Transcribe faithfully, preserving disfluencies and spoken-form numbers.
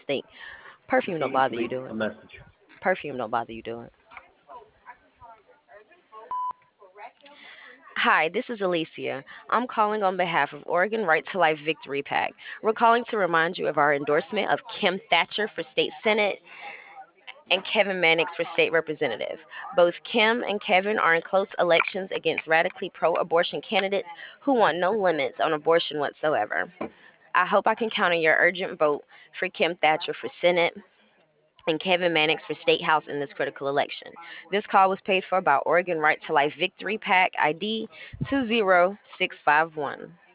stink. Perfume don't bother you, Leave do a it? message. Perfume don't bother you, do it? Hi, this is Alicia. I'm calling on behalf of Oregon Right to Life Victory PAC. We're calling to remind you of our endorsement of Kim Thatcher for state senate and Kevin Mannix for state representative. Both Kim and Kevin are in close elections against radically pro abortion candidates who want no limits on abortion whatsoever. I hope I can count on your urgent vote for Kim Thatcher for Senate and Kevin Mannix for State House in this critical election. This call was paid for by Oregon Right to Life Victory PAC I D two zero six five one.